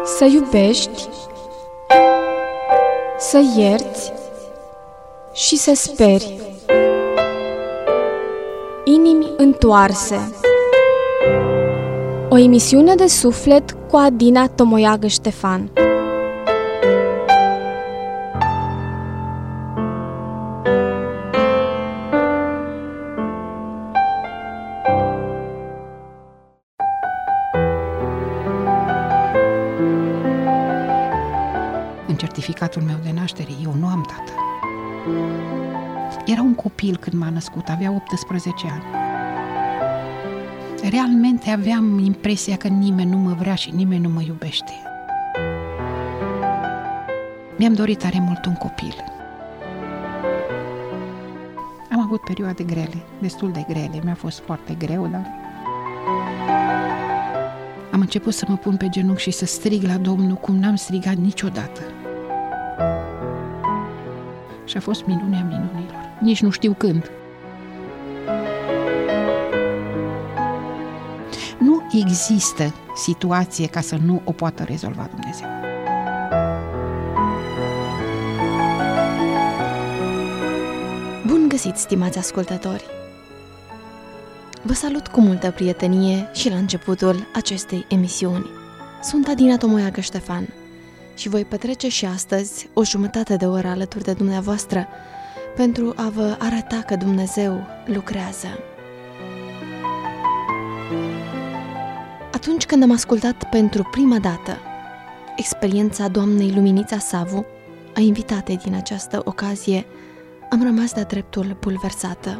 Să iubești, să ierți și să speri. Inimi întoarse. O emisiune de suflet cu Adina Tomoiagă Ștefan. În certificatul meu de naștere, eu nu am tată. Era un copil când m-a născut, avea 18 ani. Realmente aveam impresia că nimeni nu mă vrea și nimeni nu mă iubește. Mi-am dorit tare mult un copil. Am avut perioade grele, destul de grele, mi-a fost foarte greu, dar am început să mă pun pe genunchi și să strig la Domnul cum n-am strigat niciodată. Și a fost minunea minunilor. Nici nu știu când. Nu există situație ca să nu o poată rezolva Dumnezeu. Bun găsit, stimați ascultători! Vă salut cu multă prietenie și la începutul acestei emisiuni. Sunt Adina Tomoiagă Ștefan și voi petrece și astăzi o jumătate de oră alături de dumneavoastră pentru a vă arăta că Dumnezeu lucrează. Atunci când am ascultat pentru prima dată experiența doamnei Luminița Savu, a invitatei din această ocazie, am rămas de-a dreptul bulversată.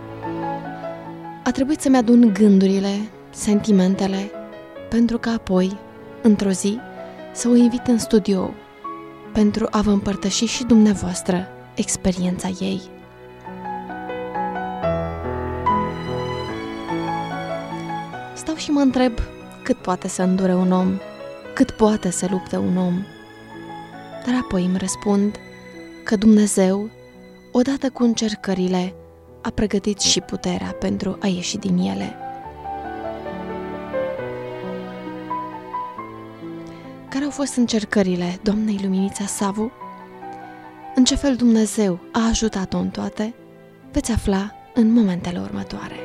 A trebuit să-mi adun gândurile, sentimentele, pentru că apoi, într-o zi, să o invit în studio pentru a vă împărtăși și dumneavoastră experiența ei. Stau și mă întreb cât poate să îndure un om, cât poate să lupte un om. Dar apoi îmi răspund că Dumnezeu, odată cu încercările, a pregătit și puterea pentru a ieși din ele. Care au fost încercările doamnei Luminița Savu? În ce fel Dumnezeu a ajutat-o în toate? Veți afla în momentele următoare.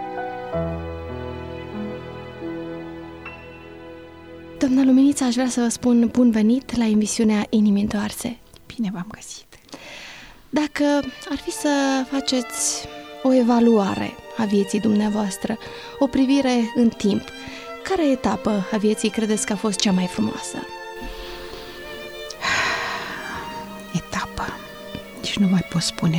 Doamna Luminița, aș vrea să vă spun bun venit la emisiunea Inimi întoarse. Bine v-am găsit! Dacă ar fi să faceți o evaluare a vieții dumneavoastră, o privire în timp, care etapă a vieții credeți că a fost cea mai frumoasă? Etapă? Nici nu mai pot spune.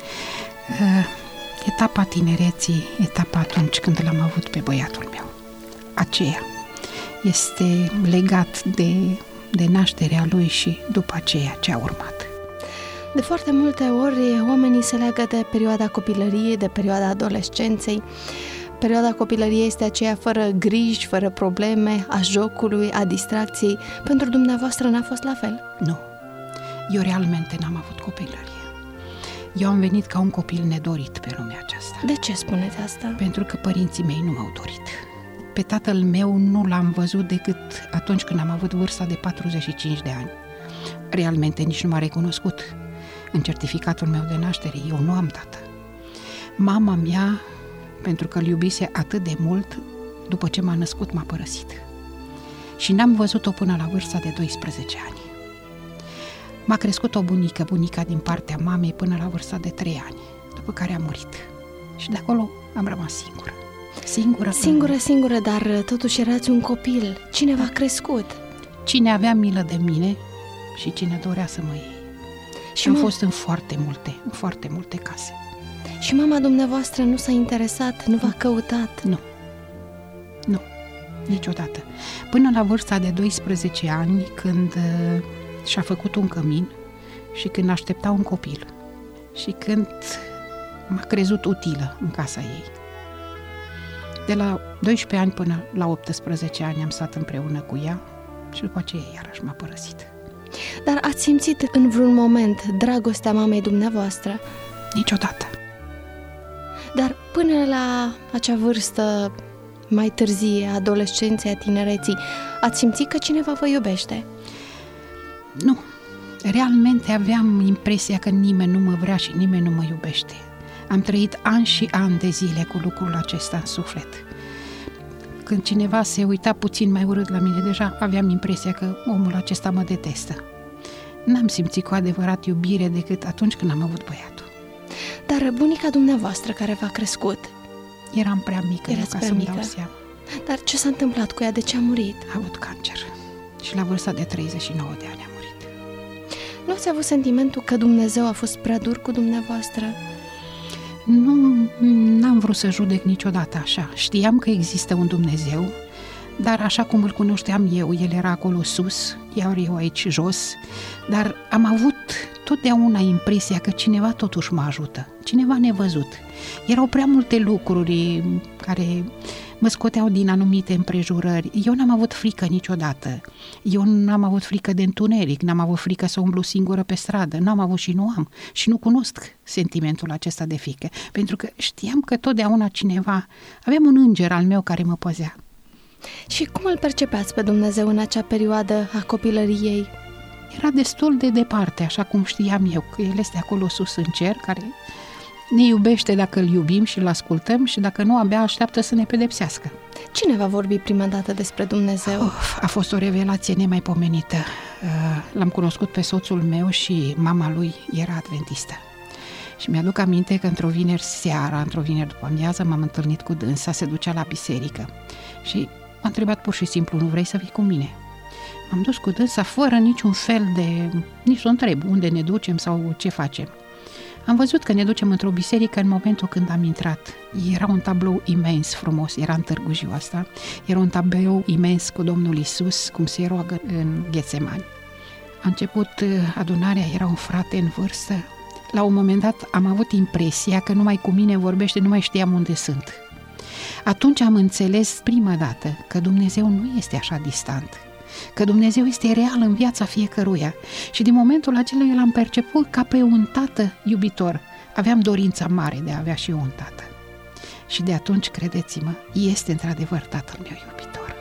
Etapa tinereții, etapa atunci când l-am avut pe băiatul meu. Aceea este legat de nașterea lui și după aceea ce a urmat. De foarte multe ori oamenii se leagă de perioada copilăriei, de perioada adolescenței. Perioada copilăriei este aceea fără griji, fără probleme, a jocului, a distracției. Pentru dumneavoastră n-a fost la fel? Nu. Eu realmente n-am avut copilărie. Eu am venit ca un copil nedorit pe lumea aceasta. De ce spuneți asta? Pentru că părinții mei nu m-au dorit. Pe tatăl meu nu l-am văzut decât atunci când am avut vârsta de 45 de ani. Realmente nici nu m-a recunoscut. În certificatul meu de naștere, eu nu am tată. Mama mea, pentru că îl iubise atât de mult, după ce m-a născut, m-a părăsit. Și n-am văzut-o până la vârsta de 12 ani. M-a crescut o bunică, bunica din partea mamei, până la vârsta de 3 ani, după care a murit. Și de acolo am rămas singură. Singură, dar totuși erați un copil. Cine v-a crescut? Cine avea milă de mine și cine dorea să mă iei. Și am fost în foarte multe case. Și mama dumneavoastră nu s-a interesat, nu v-a căutat? Nu, niciodată. Până la vârsta de 12 ani, când și-a făcut un cămin și când aștepta un copil și când m-a crezut utilă în casa ei. De la 12 ani până la 18 ani am stat împreună cu ea și după aceea iarăși m-a părăsit. Dar ați simțit în vreun moment dragostea mamei dumneavoastră? Niciodată. Dar până la acea vârstă mai târzie, adolescenței, a tinereții, ați simțit că cineva vă iubește? Nu. Realmente aveam impresia că nimeni nu mă vrea și nimeni nu mă iubește. Am trăit ani și ani de zile cu lucrul acesta în suflet. Când cineva se uita puțin mai urât la mine, deja aveam impresia că omul acesta mă detestă. N-am simțit cu adevărat iubire decât atunci când am avut băiatul. Dar bunica dumneavoastră care v-a crescut? Eram prea mică ca să-mi dau seama. Dar ce s-a întâmplat cu ea? De ce a murit? A avut cancer și la vârsta de 39 de ani a murit. Nu ați avut sentimentul că Dumnezeu a fost prea dur cu dumneavoastră? Nu, n-am vrut să judec niciodată așa. Știam că există un Dumnezeu, dar așa cum îl cunoșteam eu, el era acolo sus, iar eu aici jos, dar am avut totdeauna impresia că cineva totuși mă ajută, cineva nevăzut. Erau prea multe lucruri care mă scoteau din anumite împrejurări. Eu n-am avut frică niciodată. Eu n-am avut frică de întuneric, n-am avut frică să umblu singură pe stradă, n-am avut și nu am. Și nu cunosc sentimentul acesta de frică, pentru că știam că totdeauna cineva, aveam un înger al meu care mă păzea. Și cum îl percepeați pe Dumnezeu în acea perioadă a copilăriei? Era destul de departe, așa cum știam eu, că El este acolo sus în cer, care ne iubește dacă îl iubim și îl ascultăm și dacă nu, abia așteaptă să ne pedepsească. Cine va vorbi prima dată despre Dumnezeu? A fost o revelație nemaipomenită. L-am cunoscut pe soțul meu și mama lui era adventistă. Și mi-aduc aminte că într-o vineri seara, într-o vineri după amiază, m-am întâlnit cu dânsa, se ducea la biserică. Și m-a întrebat pur și simplu, nu vrei să vii cu mine? M-am dus cu dânsa fără niciun fel de... nici să o întreb unde ne ducem sau ce facem. Am văzut că ne ducem într-o biserică în momentul când am intrat. Era un tablou imens frumos, era în Târgu Jiu asta, era un tablou imens cu Domnul Iisus, cum se roagă în Ghetsemani. A început adunarea, era un frate în vârstă. La un moment dat am avut impresia că numai cu mine vorbește, nu mai știam unde sunt. Atunci am înțeles prima dată că Dumnezeu nu este așa distant, că Dumnezeu este real în viața fiecăruia și din momentul acela eu l-am perceput ca pe un tată iubitor. Aveam dorința mare de a avea și eu un tată. Și de atunci, credeți-mă, este într-adevăr tatăl meu iubitor.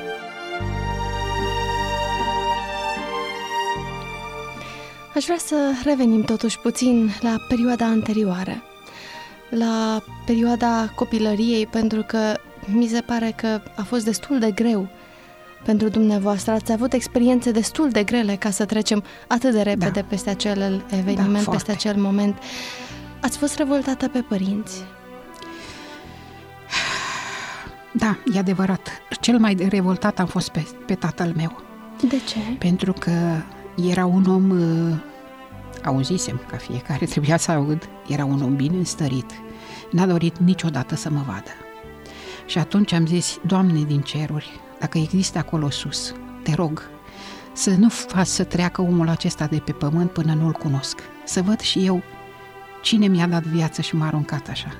Aș vrea să revenim totuși puțin la perioada anterioară, la perioada copilăriei, pentru că mi se pare că a fost destul de greu pentru dumneavoastră. Ați avut experiențe destul de grele ca să trecem atât de repede peste acel eveniment, peste acel moment. Ați fost revoltată pe părinți? Da, e adevărat. Cel mai revoltat am fost pe tatăl meu. De ce? Pentru că era un om, auzisem, ca fiecare trebuia să aud, era un om bine înstărit. N-a dorit niciodată să mă vadă. Și atunci am zis, Doamne din ceruri, dacă există acolo sus, te rog, să nu faci să treacă omul acesta de pe pământ până nu-l cunosc. Să văd și eu cine mi-a dat viață și m-a aruncat așa.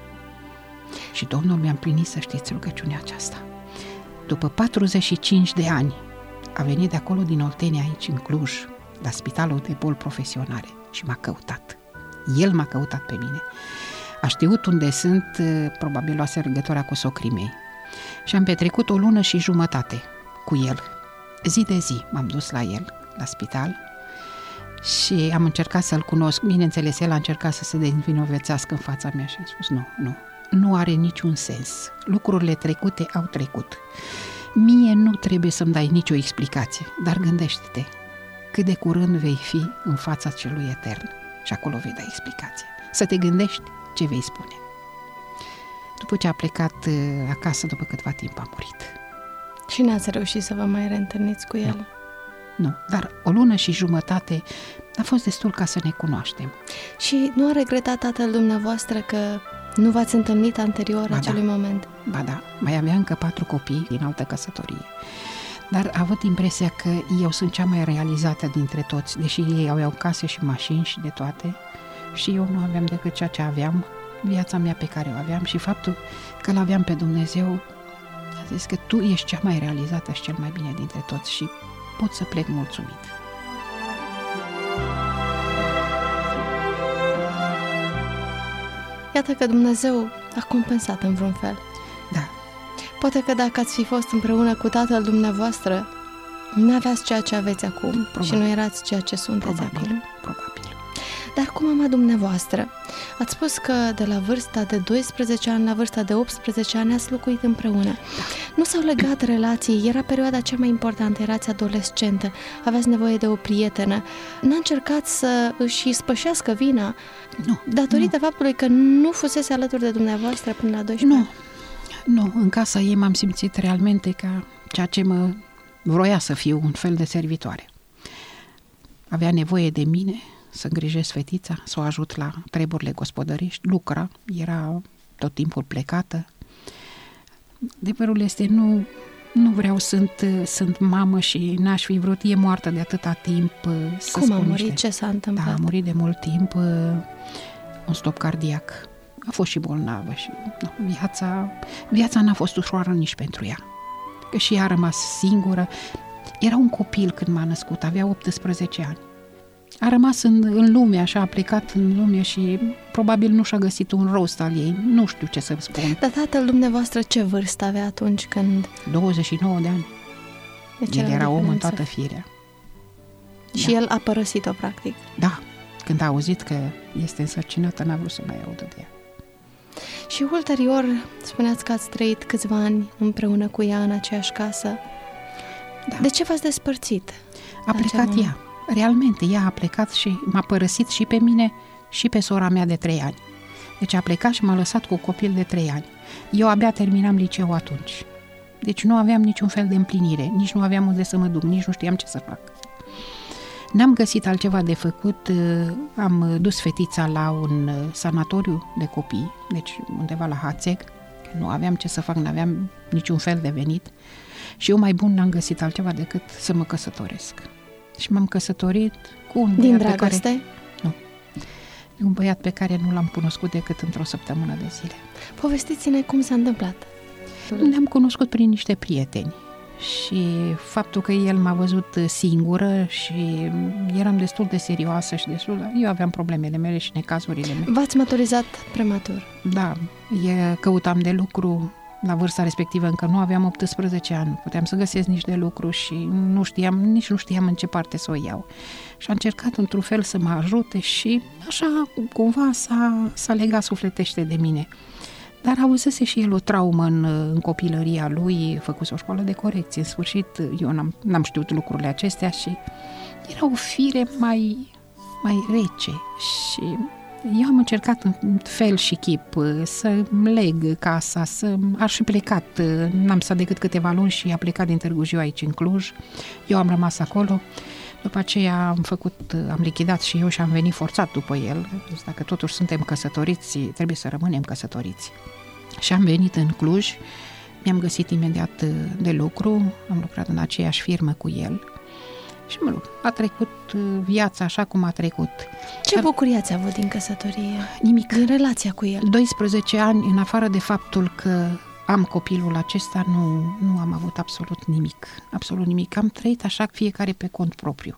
Și Domnul mi-a împlinit, să știți, rugăciunea aceasta. După 45 de ani, a venit de acolo din Oltenia aici, în Cluj, la Spitalul de Boli Profesionale și m-a căutat. El m-a căutat pe mine. A știut unde sunt, probabil luase legătura cu socrii mei. Și am petrecut o lună și jumătate cu el. Zi de zi m-am dus la el, la spital, și am încercat să-l cunosc. Bineînțeles, el a încercat să se dezvinovățească în fața mea și am spus nu are niciun sens. Lucrurile trecute au trecut. Mie nu trebuie să-mi dai nicio explicație, dar gândește-te cât de curând vei fi în fața celui etern și acolo vei da explicație. Să te gândești ce vei spune. După ce a plecat acasă, după câtva timp a murit. Și n-ați reușit să vă mai reîntâlniți cu el? Nu, dar o lună și jumătate a fost destul ca să ne cunoaștem. Și nu a regretat tatăl dumneavoastră că nu v-ați întâlnit anterior acelui moment? Ba da, mai avea încă 4 copii din altă căsătorie. Dar a avut impresia că eu sunt cea mai realizată dintre toți, deși ei aveau case și mașini și de toate, și eu nu aveam decât ceea ce aveam, viața mea pe care o aveam, și faptul că l-aveam pe Dumnezeu, a zis că tu ești cea mai realizată și cel mai bine dintre toți și pot să plec mulțumit. Iată că Dumnezeu a compensat în vreun fel. Da. Poate că dacă ați fi fost împreună cu tatăl dumneavoastră, nu aveați ceea ce aveți acum. Probabil. Și nu erați ceea ce sunteți acum. Probabil. Dar cu mama dumneavoastră, ați spus că de la vârsta de 12 ani la vârsta de 18 ani ați locuit împreună. Da. Nu s-au legat relații, era perioada cea mai importantă, erați adolescentă, aveați nevoie de o prietenă. N-a încercat să își spășească vina datorită faptului că nu fusese alături de dumneavoastră până la 12 ani? Nu, în casa ei m-am simțit realmente ca ceea ce mă vroia să fiu, un fel de servitoare. Avea nevoie de mine să îngrijesc fetița, să o ajut la treburile gospodărești, lucra, era tot timpul plecată. Adevărul este, nu vreau, sunt mamă și n-aș fi vrut, e moartă de atâta timp. Cum a murit? Ce s-a întâmplat? Da, a murit de mult timp, un stop cardiac. A fost și bolnavă și viața n-a fost ușoară nici pentru ea. Că și ea a rămas singură. Era un copil când m-a născut, avea 18 ani. A rămas în lume, așa, a plecat în lume și probabil nu și-a găsit un rost al ei. Nu știu ce să spun. Dar tatăl dumneavoastră ce vârstă avea atunci când... 29 de ani. Deci el era om în toată firea. Și el a părăsit-o, practic. Da. Când a auzit că este însărcinată, n-a vrut să mai audă de ea. Și ulterior, spuneați că ați trăit câțiva ani împreună cu ea în aceeași casă. Da. De ce v-ați despărțit? A plecat ea. Realmente, ea a plecat și m-a părăsit și pe mine și pe sora mea de 3 ani. Deci a plecat și m-a lăsat cu copil de 3 ani. Eu abia terminam liceul atunci. Deci nu aveam niciun fel de împlinire, nici nu aveam unde să mă duc, nici nu știam ce să fac. N-am găsit altceva de făcut, am dus fetița la un sanatoriu de copii, deci undeva la Hațeg, nu aveam ce să fac, n-aveam niciun fel de venit și eu mai bun n-am găsit altceva decât să mă căsătoresc. Și m-am căsătorit cu un băiat. Din dragoste? Nu. Un băiat pe care nu l-am cunoscut decât într-o săptămână de zile. Povestiți-ne cum s-a întâmplat. Ne-am cunoscut prin niște prieteni și faptul că el m-a văzut singură și eram destul de serioasă și eu aveam problemele mele și necazurile mele. V-ați maturizat prematur? Da, căutam de lucru. La vârsta respectivă încă nu aveam 18 ani, puteam să găsesc nici de lucru și nici nu știam în ce parte să o iau. Și a încercat într-un fel să mă ajute și așa cumva s-a legat sufletește de mine. Dar auzise și el o traumă în copilăria lui, făcuse o școală de corecție. În sfârșit, eu n-am știut lucrurile acestea și era o fire mai rece și... Eu am încercat în fel și chip să-mi leg casa, aș fi plecat, n-am stat decât câteva luni și a plecat din Târgu Jiu aici în Cluj. Eu am rămas acolo, după aceea am lichidat și eu și am venit forțat după el. Deci dacă totuși suntem căsătoriți, trebuie să rămânem căsătoriți. Și am venit în Cluj, mi-am găsit imediat de lucru, am lucrat în aceeași firmă cu el. Și a trecut viața așa cum a trecut. Ce bucurie ați avut din căsătorie? Nimic. Din relația cu el? 12 ani, în afară de faptul că am copilul acesta, nu am avut absolut nimic. Absolut nimic. Am trăit așa fiecare pe cont propriu.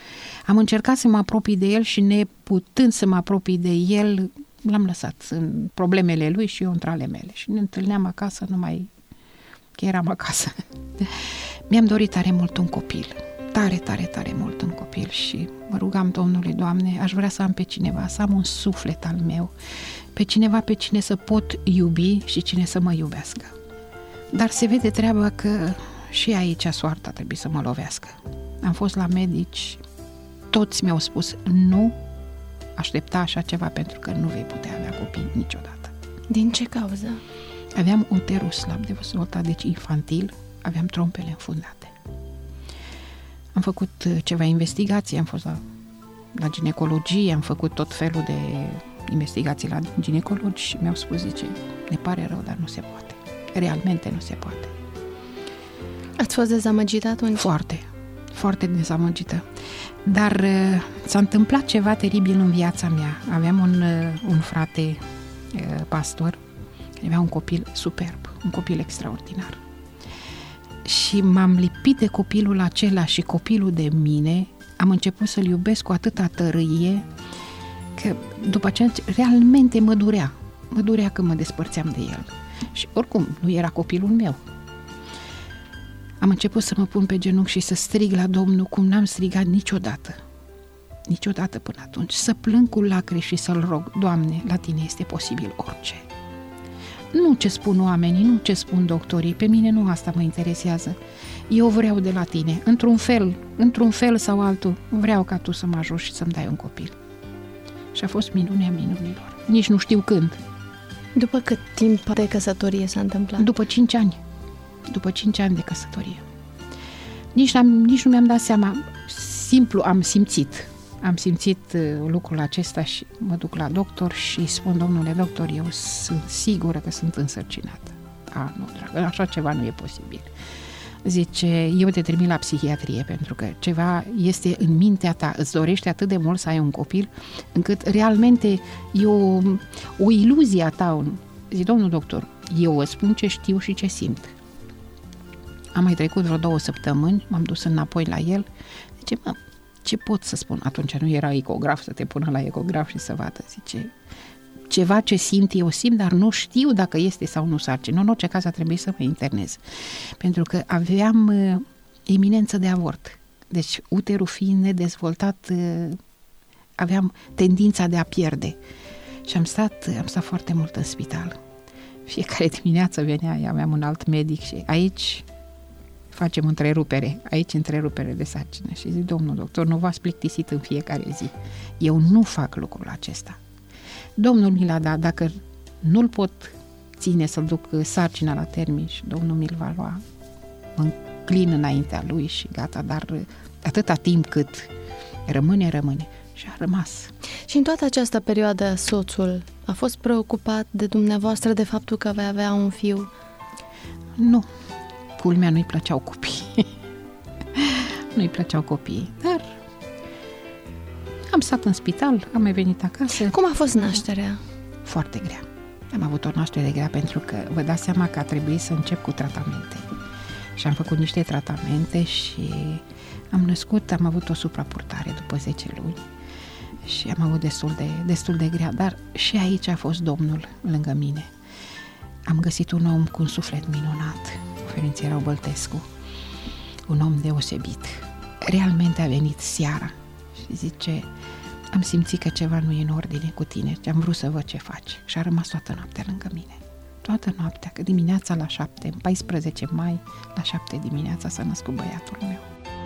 Am încercat să mă apropii de el și neputând să mă apropii de el, l-am lăsat în problemele lui și eu între ale mele. Și ne întâlneam acasă numai că eram acasă. Mi-am dorit tare mult un copil. Tare mult un copil și mă rugam Domnului, Doamne, aș vrea să am pe cineva, să am un suflet al meu, pe cineva pe cine să pot iubi și cine să mă iubească. Dar se vede treaba că și aici soarta trebuie să mă lovească. Am fost la medici, toți mi-au spus nu aștepta așa ceva pentru că nu vei putea avea copii niciodată. Din ce cauză? Aveam uterul slab dezvoltat, deci infantil, aveam trompele înfundate. Am făcut ceva investigații, am fost la ginecologie, am făcut tot felul de investigații la ginecologi și mi-au spus, zice, ne pare rău, dar nu se poate. Realmente nu se poate. Ați fost dezamăgită atunci? Foarte dezamăgită. Dar s-a întâmplat ceva teribil în viața mea. Aveam un frate pastor, avea un copil superb, un copil extraordinar. Și m-am lipit de copilul acela și copilul de mine, am început să-l iubesc cu atâta tărâie, că după aceea realmente mă durea că mă despărțeam de el. Și oricum, nu era copilul meu, Am început să mă pun pe genunchi și să strig la Domnul cum n-am strigat niciodată până atunci, să plâng cu lacrimi și să-L rog: Doamne, la Tine este posibil orice. Nu ce spun oamenii, nu ce spun doctorii, pe mine nu asta mă interesează. Eu vreau de la Tine, într-un fel sau altul, vreau ca Tu să mă ajuți și să-mi dai un copil. Și a fost minunea minunilor. Nici nu știu când. După cât timp de căsătorie s-a întâmplat? După 5 ani. După 5 ani de căsătorie. Nici nu mi-am dat seama. Simplu am simțit lucrul acesta și mă duc la doctor și spun: domnule doctor, eu sunt sigură că sunt însărcinată. Nu, dragă, așa ceva nu e posibil. Zice: eu te trimit la psihiatrie pentru că ceva este în mintea ta, îți dorești atât de mult să ai un copil, încât realmente e o iluzie a ta. Zic: domnul doctor, eu îți spun ce știu și ce simt. Am mai trecut vreo 2 săptămâni, m-am dus înapoi la el. Zice: ce pot să spun? Atunci nu era ecograf, să te pună la ecograf și să vadă. Zice: ceva ce simt, eu simt, dar nu știu dacă este sau nu sarcină. În orice caz a trebuit să mă internez, pentru că aveam iminență de avort. Deci uterul fiind nedezvoltat, aveam tendința de a pierde. Și am stat foarte mult în spital. Fiecare dimineață venea, aveam un alt medic și aici facem întrerupere de sarcină. Și zic: domnul doctor, nu v-ați plictisit în fiecare zi. Eu nu fac lucrul acesta. Domnul mi l-a dat, dacă nu-l pot ține să-l duc sarcina la termin și Domnul mi-l va lua, mă înclin înaintea lui și gata, dar atâta timp cât rămâne și a rămas. Și în toată această perioadă soțul a fost preocupat de dumneavoastră, de faptul că vei avea un fiu? Nu, culmea, nu-i plăceau copiii, dar am stat în spital, am mai venit acasă. Cum a fost nașterea? Foarte grea. Am avut o naștere grea pentru că vă dați seama că a trebuit să încep cu tratamente. Și am făcut niște tratamente și am născut, am avut o suprapurtare după 10 luni și am avut destul de grea, dar și aici a fost Domnul lângă mine. Am găsit un om cu un suflet minunat, Ferenția Rău-Băltescu, un om deosebit. Realmente a venit seara și zice: am simțit că ceva nu e în ordine cu tine și am vrut să văd ce faci. Și a rămas toată noaptea lângă mine. Toată noaptea, că dimineața la 7, în 14 mai, la 7 dimineața s-a născut băiatul meu.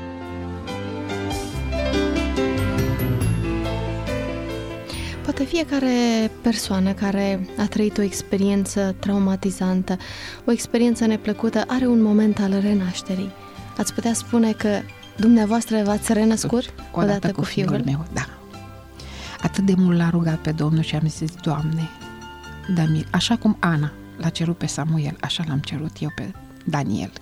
Poate fiecare persoană care a trăit o experiență traumatizantă, o experiență neplăcută, are un moment al renașterii. Ați putea spune că dumneavoastră v-ați renăscut odată cu fiul meu? Da. Atât de mult l-a rugat pe Domnul și am zis: Doamne, dă-mi, așa cum Ana l-a cerut pe Samuel, așa l-am cerut eu pe Daniel.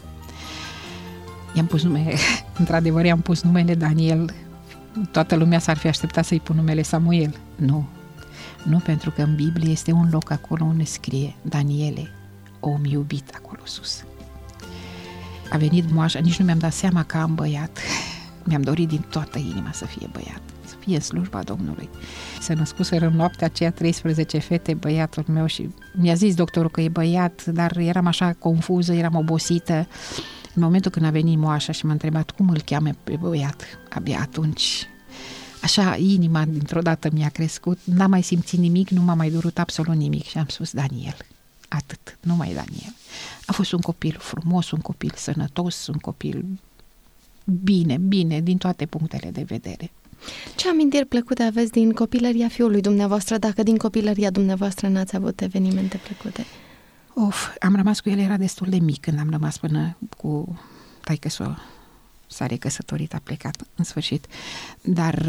I-am pus într-adevăr i-am pus numele Daniel. Toată lumea s-ar fi așteptat să-i pun numele Samuel. Nu, pentru că în Biblie este un loc acolo unde scrie: Daniele, om iubit, acolo sus. A venit moașa, nici nu mi-am dat seama că am băiat. Mi-am dorit din toată inima să fie băiat, să fie în slujba Domnului. Se născuseră în noaptea aceea 13 fete, băiatul meu, și mi-a zis doctorul că e băiat, dar eram așa confuză, eram obosită. În momentul când a venit moașa și m-a întrebat cum îl cheamă pe băiat, abia atunci, așa, inima dintr-o dată mi-a crescut, n-am mai simțit nimic, nu m-a mai durut absolut nimic și am spus: Daniel, atât, numai Daniel. A fost un copil frumos, un copil sănătos, un copil bine, din toate punctele de vedere. Ce amintiri plăcute aveți din copilăria fiului dumneavoastră, dacă din copilăria dumneavoastră n-ați avut evenimente plăcute? Am rămas cu el, era destul de mic când am rămas, până cu taică-s-o s-a recăsătorit, a plecat în sfârșit, dar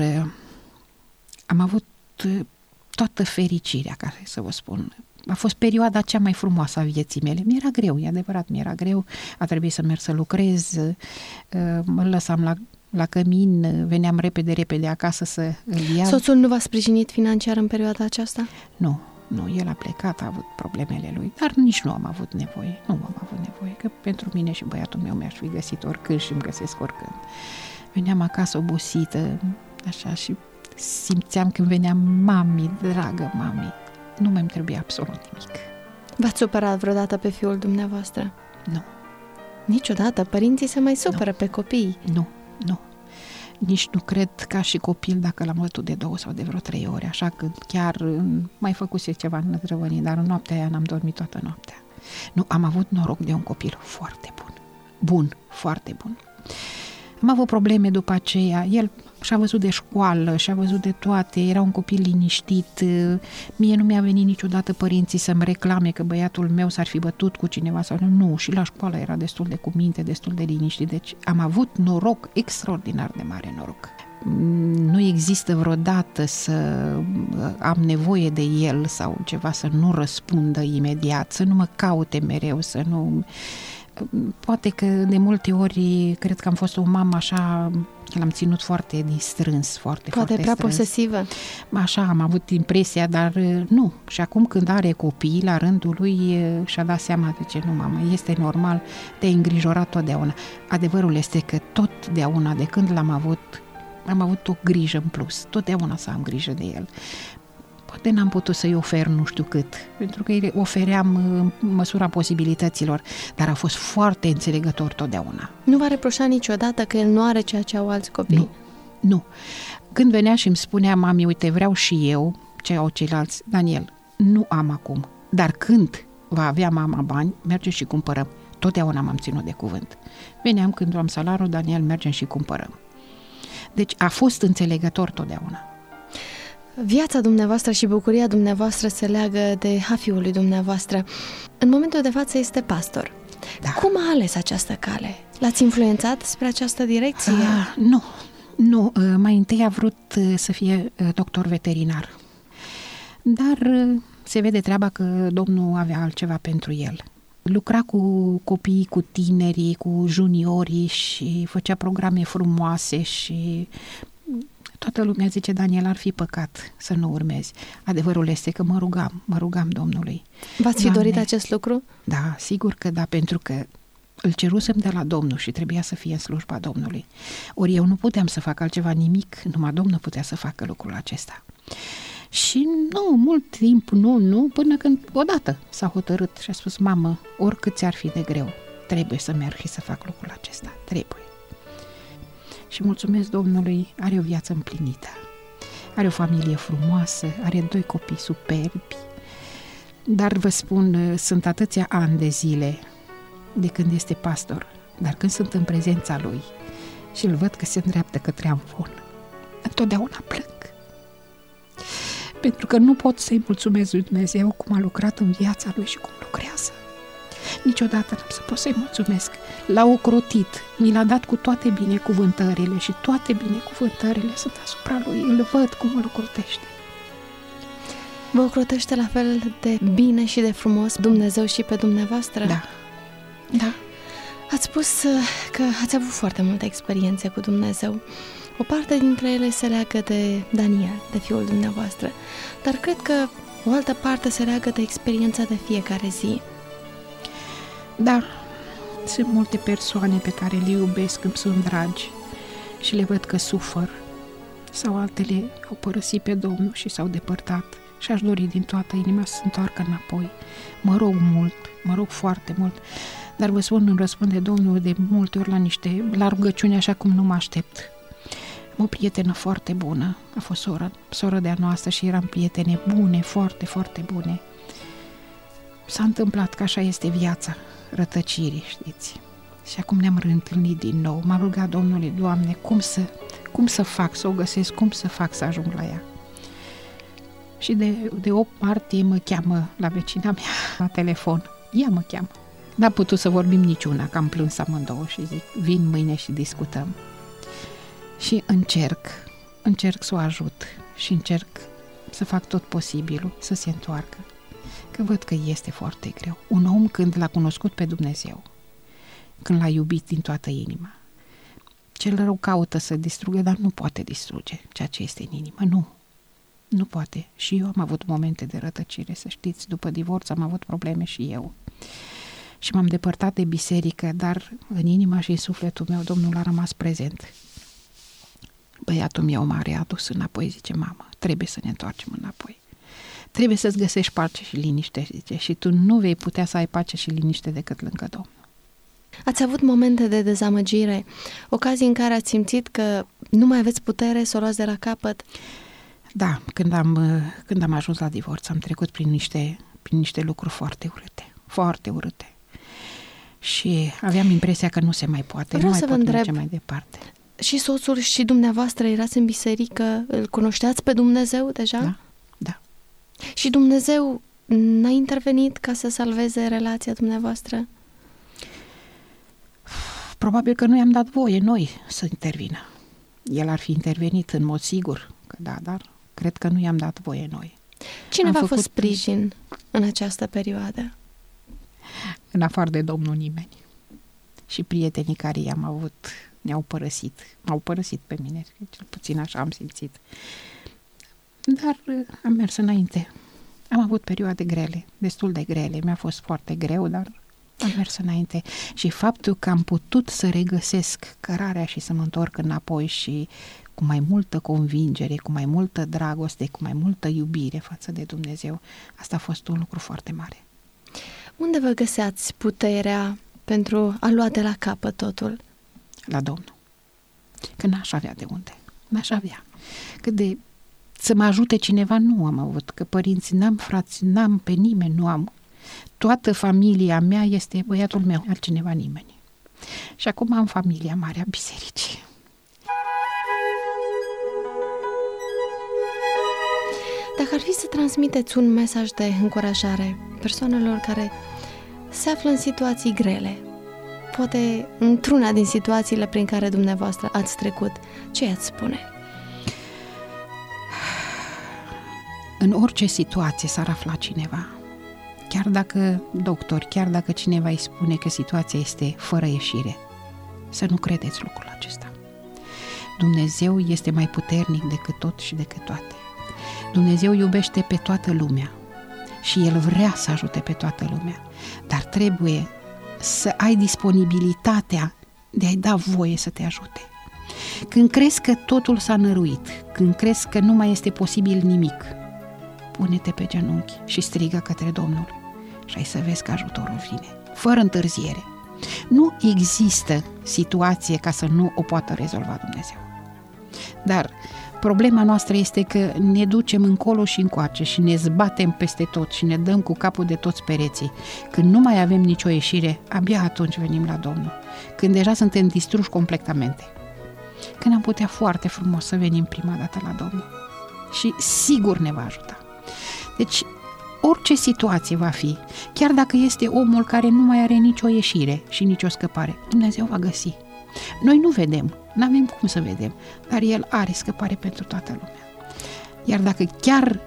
am avut toată fericirea, care să vă spun. A fost perioada cea mai frumoasă a vieții mele. Mi-era greu, e adevărat, mi-era greu, a trebuit să merg să lucrez, mă lăsam la cămin, veneam repede acasă să îl iau. Soțul nu v-a sprijinit financiar în perioada aceasta? Nu, el a plecat, a avut problemele lui, dar nici nu am avut nevoie, că pentru mine și băiatul meu mi-aș fi găsit oricând și îmi găsesc oricând. Veneam acasă obosită, așa, și simțeam când veneam: mami, dragă mami, nu mi-mi trebuia absolut nimic. V-ați supărat vreodată pe fiul dumneavoastră? Niciodată părinții se mai supără pe copii. Nu. Nici nu cred ca și copil dacă l-am văzut de 2 sau de vreo 3 ori, așa că chiar mai făcuse ceva în nătrăvănii, dar în noaptea aia n-am dormit toată noaptea. Nu, am avut noroc de un copil foarte bun, foarte bun. Am avut probleme după aceea, el și-a văzut de școală, și-a văzut de toate, era un copil liniștit, mie nu mi-a venit niciodată părinții să-mi reclame că băiatul meu s-ar fi bătut cu cineva sau nu, și la școală era destul de cu minte, destul de liniștit, deci am avut noroc, extraordinar de mare noroc. Nu există vreodată să am nevoie de el sau ceva, să nu răspundă imediat, să nu mă caute mereu, să nu... Poate că de multe ori cred că am fost o mamă așa, l-am ținut foarte distrâns, foarte prea strâns. posesivă. Așa am avut impresia, dar nu. Și acum când are copii, la rândul lui și-a dat seama de ce nu, mamă, este normal, te-ai îngrijorat totdeauna. Adevărul este că totdeauna, de când l-am avut o grijă în plus, totdeauna să am grijă de el. Poate n-am putut să-i ofer nu știu cât, pentru că îi ofeream în măsura posibilităților, dar a fost foarte înțelegător totdeauna. Nu va reproșa niciodată că el nu are ceea ce au alți copii? Nu. Când venea și îmi spunea, mami, uite, vreau și eu ce au ceilalți, Daniel, nu am acum, dar când va avea mama bani, mergem și cumpărăm. Totdeauna m-am ținut de cuvânt. Veneam când am salariul, Daniel, mergem și cumpărăm. Deci a fost înțelegător totdeauna. Viața dumneavoastră și bucuria dumneavoastră se leagă de hafiul lui dumneavoastră. În momentul de față este pastor. Da. Cum a ales această cale? L-ați influențat spre această direcție? Nu. Mai întâi a vrut să fie doctor veterinar. Dar se vede treaba că Domnul avea altceva pentru el. Lucra cu copiii, cu tinerii, cu juniorii și făcea programe frumoase și... Toată lumea zice, Daniel, ar fi păcat să nu urmezi. Adevărul este că mă rugam Domnului. V-ați fi dorit acest lucru? Da, sigur că da, pentru că îl cerusem de la Domnul și trebuia să fie în slujba Domnului. Ori eu nu puteam să fac altceva, nimic, numai Domnul putea să facă lucrul acesta. Și mult timp, până când odată s-a hotărât și a spus, mamă, oricât ți-ar fi de greu, trebuie să merg și să fac lucrul acesta, trebuie. Și mulțumesc Domnului, are o viață împlinită, are o familie frumoasă, are 2 copii superbi, dar vă spun, sunt atâția ani de zile de când este pastor, dar când sunt în prezența lui și îl văd că se îndreaptă către Amvon, întotdeauna plâng. Pentru că nu pot să-i mulțumesc lui Dumnezeu cum a lucrat în viața lui și cum lucrează. Niciodată n-am să pot să-i mulțumesc. L-a ocrotit, mi l-a dat cu toate binecuvântările și toate binecuvântările sunt asupra lui. Îl văd cum îl ocrotește. Vă ocrotește la fel de bine și de frumos Dumnezeu și pe dumneavoastră? Da. Ați spus că ați avut foarte multe experiențe cu Dumnezeu. O parte dintre ele se leagă de Daniel, de fiul dumneavoastră, dar cred că o altă parte se leagă de experiența de fiecare zi. Da, sunt multe persoane pe care le iubesc, îmi sunt dragi și le văd că sufăr sau altele au părăsit pe Domnul și s-au depărtat și aș dori din toată inima să se întoarcă înapoi. Mă rog foarte mult, dar vă spun, îmi răspunde Domnul de multe ori la rugăciuni așa cum nu mă aștept. Am o prietenă foarte bună, a fost soră de-a noastră și eram prietene bune, foarte, foarte bune. S-a întâmplat că așa este viața, rătăcirii, știți. Și acum ne-am reîntâlnit din nou. M-am rugat Domnului, Doamne, cum să fac să o găsesc, cum să fac să ajung la ea. Și de 8 martie mă cheamă la vecina mea la telefon. Ea mă cheamă. N-a putut să vorbim niciuna, că am plâns amândouă și zic, vin mâine și discutăm. Și încerc să o ajut și încerc să fac tot posibilul să se întoarcă. Că văd că este foarte greu. Un om când l-a cunoscut pe Dumnezeu, când l-a iubit din toată inima, cel rău caută să distrugă, dar nu poate distruge ceea ce este în inimă. Nu poate. Și eu am avut momente de rătăcire, să știți, după divorț am avut probleme și eu. Și m-am depărtat de biserică, dar în inima și în sufletul meu Domnul a rămas prezent. Băiatul meu m-a readus înapoi, zice, mamă, trebuie să ne întoarcem înapoi. Trebuie să-ți găsești pace și liniște, zice, și tu nu vei putea să ai pace și liniște decât lângă Domnul. Ați avut momente de dezamăgire, ocazii în care ați simțit că nu mai aveți putere să o luați de la capăt? Da, când am ajuns la divorț, am trecut prin niște lucruri foarte urâte. Și aveam impresia că nu se mai poate, Vreau nu să mai vă pot merge întreb, mai departe. și soțul și dumneavoastră erați în biserică, îl cunoșteați pe Dumnezeu deja? Da. Și Dumnezeu n-a intervenit ca să salveze relația dumneavoastră? Probabil că nu i-am dat voie noi să intervină. El ar fi intervenit în mod sigur, că da, dar cred că nu i-am dat voie noi. Cine v-a fost sprijin în această perioadă? În afară de Domnul nimeni. Și prietenii care i-am avut m-au părăsit pe mine, cel puțin așa am simțit. Dar am mers înainte. Am avut perioade grele, destul de grele, mi-a fost foarte greu, dar am mers înainte. Și faptul că am putut să regăsesc cărarea și să mă întorc înapoi și cu mai multă convingere, cu mai multă dragoste, cu mai multă iubire față de Dumnezeu, asta a fost un lucru foarte mare. Unde vă găseați puterea pentru a lua de la capăt totul? La Domnul. Că n-aș avea de unde. N-aș avea. Cât de să mă ajute cineva nu am avut, că părinți n-am, frați n-am, pe nimeni nu am. Toată familia mea este băiatul meu, altcineva nimeni. Și acum am familia mare a bisericii. Dacă ar fi să transmiteți un mesaj de încurajare persoanelor care se află în situații grele, poate într-una din situațiile prin care dumneavoastră ați trecut, ce i-ați spune? În orice situație s-ar afla cineva, chiar dacă doctor, chiar dacă cineva îi spune că situația este fără ieșire, să nu credeți lucrul acesta. Dumnezeu este mai puternic decât tot și decât toate. Dumnezeu iubește pe toată lumea și El vrea să ajute pe toată lumea, dar trebuie să ai disponibilitatea de a-i da voie să te ajute. Când crezi că totul s-a năruit, când crezi că nu mai este posibil nimic, pune-te pe genunchi și strigă către Domnul și ai să vezi că ajutorul vine, fără întârziere. Nu există situație ca să nu o poată rezolva Dumnezeu. Dar problema noastră este că ne ducem încolo și încoace și ne zbatem peste tot și ne dăm cu capul de toți pereții. Când nu mai avem nicio ieșire, abia atunci venim la Domnul. Când deja suntem distruși completamente. Când am putea foarte frumos să venim prima dată la Domnul. Și sigur ne va ajuta. Deci, orice situație va fi, chiar dacă este omul care nu mai are nicio ieșire și nicio scăpare, Dumnezeu va găsi. Noi nu vedem, n-avem cum să vedem, dar El are scăpare pentru toată lumea. Iar dacă chiar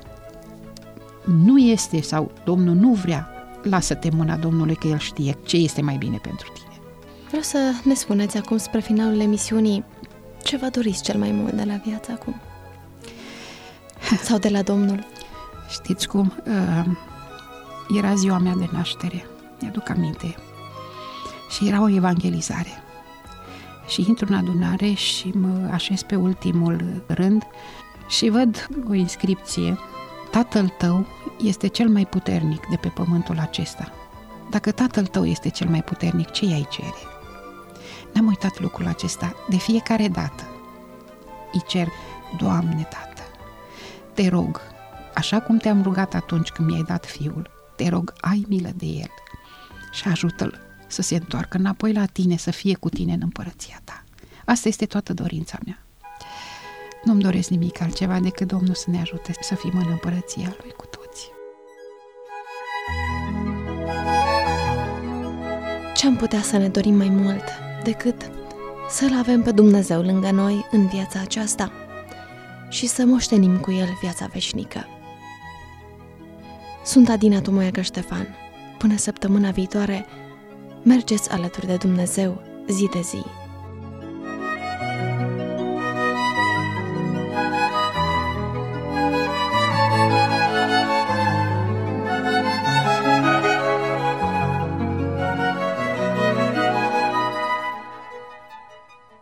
nu este sau Domnul nu vrea, lasă-te mâna Domnului că El știe ce este mai bine pentru tine. Vreau să ne spuneți acum spre finalul emisiunii ce vă doriți cel mai mult de la viață acum? Sau de la Domnul? Știți cum? Era ziua mea de naștere, mi-aduc aminte, și era o evangelizare. Și intru în adunare și mă așez pe ultimul rând și văd o inscripție: Tatăl tău este cel mai puternic de pe pământul acesta. Dacă Tatăl tău este cel mai puternic, ce i-ai cere? N-am uitat lucrul acesta. De fiecare dată îi cer: Doamne, Tată, te rog, așa cum te-am rugat atunci când mi-ai dat fiul, te rog, ai milă de el și ajută-l să se întoarcă înapoi la tine, să fie cu tine în împărăția ta. Asta este toată dorința mea. Nu-mi doresc nimic altceva decât Domnul să ne ajute să fim în împărăția Lui cu toți. Ce-am putea să ne dorim mai mult decât să-L avem pe Dumnezeu lângă noi în viața aceasta și să moștenim cu El viața veșnică. Sunt Adina Tomoiacă Ștefan. Până săptămâna viitoare, mergeți alături de Dumnezeu zi de zi.